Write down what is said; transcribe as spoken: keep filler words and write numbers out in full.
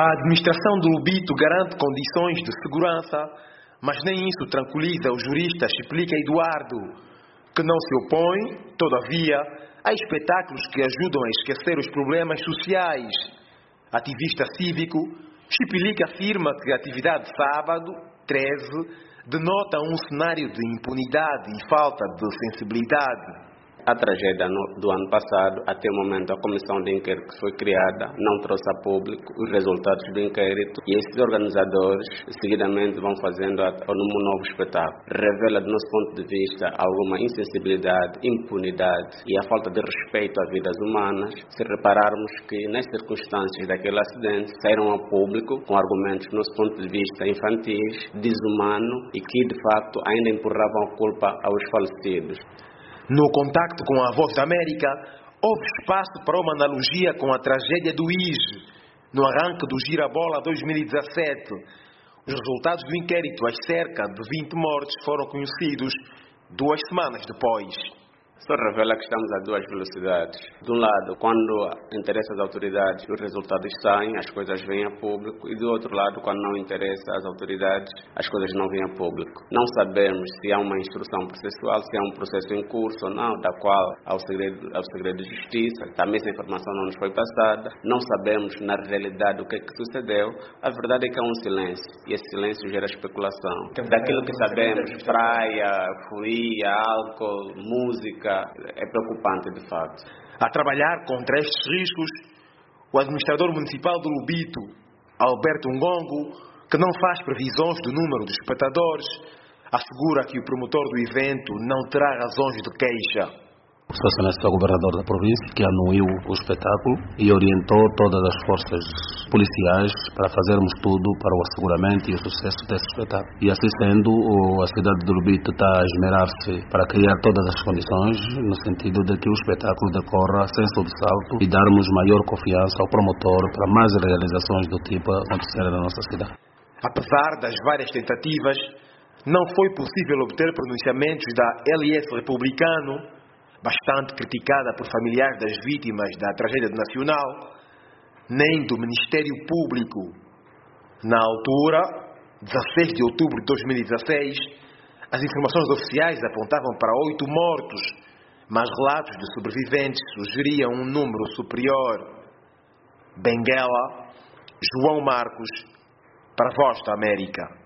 A administração do Lobito garante condições de segurança, mas nem isso tranquiliza o jurista, explica Eduardo, que não se opõe, todavia, a espetáculos que ajudam a esquecer os problemas sociais. Ativista cívico, Chipilica afirma que a atividade de sábado, treze, denota um cenário de impunidade e falta de sensibilidade. A tragédia no, do ano passado, até o momento, a comissão de inquérito que foi criada não trouxe a público os resultados do inquérito e esses organizadores seguidamente vão fazendo a, a, um novo espetáculo. Revela, do nosso ponto de vista, alguma insensibilidade, impunidade e a falta de respeito às vidas humanas, se repararmos que, nas circunstâncias daquele acidente, saíram ao público com argumentos, do nosso ponto de vista, infantis, desumano e que, de facto, ainda empurravam a culpa aos falecidos. No contacto com a Voz da América, houve espaço para uma analogia com a tragédia do I J E, no arranque do Girabola dois mil e dezassete. Os resultados do inquérito, às cerca de vinte mortes, foram conhecidos duas semanas depois. Só revela que estamos a duas velocidades. De um lado, quando interessa às autoridades, os resultados saem, as coisas vêm a público, e do outro lado, quando não interessa às autoridades, as coisas não vêm a público. Não sabemos se há uma instrução processual, se há um processo em curso ou não, da qual há o segredo, há o segredo de justiça. Também essa informação não nos foi passada. Não sabemos, na realidade, o que é que sucedeu. A verdade é que há um silêncio, e esse silêncio gera especulação. Daquilo que sabemos, praia, folia, álcool, música, é preocupante, de facto. A trabalhar contra estes riscos, o administrador municipal do Lobito, Alberto Ngongo, que não faz previsões do número de espectadores, assegura que o promotor do evento não terá razões de queixa. O seu Excelência é o governador da província, que anuiu o espetáculo e orientou todas as forças policiais para fazermos tudo para o asseguramento e o sucesso desse espetáculo. E assim sendo, a cidade de Lobito está a esmerar-se para criar todas as condições no sentido de que o espetáculo decorra sem sobressalto e darmos maior confiança ao promotor para mais realizações do tipo acontecerem na nossa cidade. Apesar das várias tentativas, não foi possível obter pronunciamentos da L S Republicano, bastante criticada por familiares das vítimas da tragédia nacional, nem do Ministério Público. Na altura, dezasseis de outubro de dois mil e dezasseis, as informações oficiais apontavam para oito mortos, mas relatos de sobreviventes sugeriam um número superior. Benguela, João Marcos, para a Voz da América.